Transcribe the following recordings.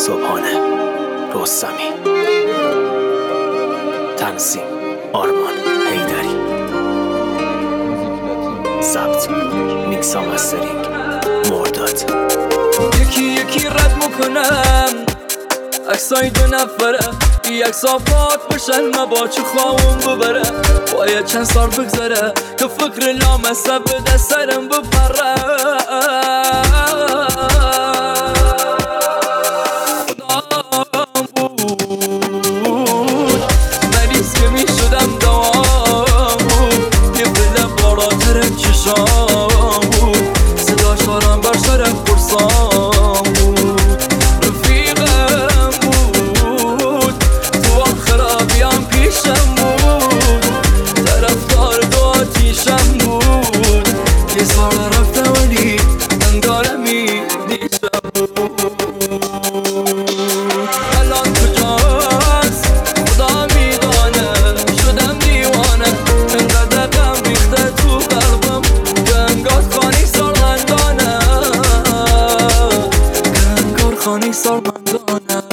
صبحانه رستمی، تنظیم آرمان حیدری، ضبط میکس و مسترینگ مرداد. یکی یکی رد میکنم عکسای دو نفره، یک صافات بشن با چه خواهم ببرم. باید چند سال بگذره که فکر لامصب به سرم بپره. خدام بود مریض که می شدم دوام بود، یه بله بالاتر چشام بود، صدا شارم بر سرم پرسام بود. رفیقم بود تو خرابیام پیشم بود، طرفدار دو آتیشم بود. یه سال رفته ولی انگارمی دیشم بود. الان کجاست خدا میدانه، شدم دیوانه انقدر غم ریخته تو قلبم که انگار خانه سالمندانه، که انگار خانه سالمندانه.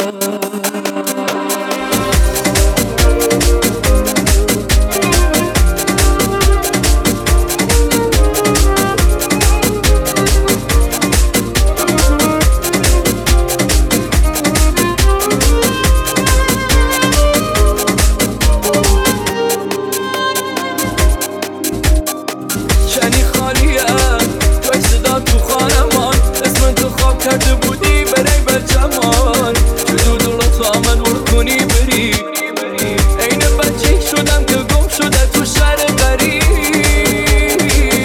چنی خالیه توی صدا تو خانمان، اسم تو خواب کرده بودی برای بچمان، چه دو تو آمد ورد کنی بری. این بچه شدم که گم شده تو شهر غریب،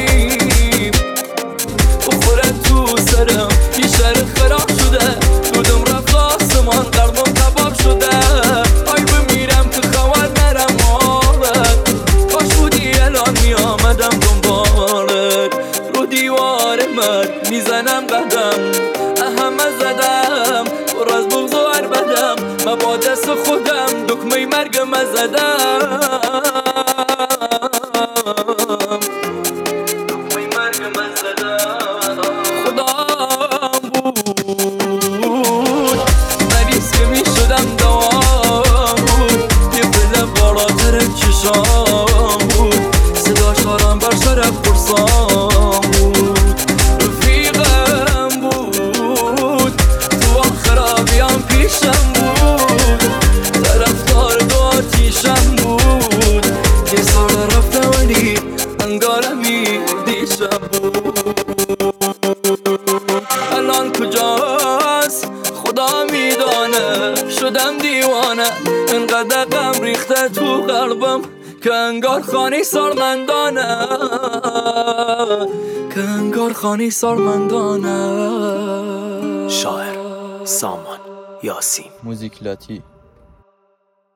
بخوره تو سرم یه شهر خراب شده، دودم رفت آسمان قلبم کباب شده. آی بمیرم که خبر نرم آبت، کاش بودی الان می آمدم دنبالت. رو دیوار مرد میزنم قدم، همه زدم پر از بغض و عربدم، من با دست خودم دکمه مرگم زدم. خدام بود مریض که می شدم دوام بود، یه بله بالاتر چشام بود، صدا شارم بر سرم پرسام بود. رفیقم بود تو خرابیام پیشم بود، طرفدار دو آتیشم بود. یه سال رفته ولی انگارمی دیشم بود. الان کجاست خدا میدانه، شدم دیوانه انقدر غم ریخته تو قلبم که انگار خانه سالمندانه، که انگار خانه سالمندانه. شاعر سامان یاسین، موزیک لاتی.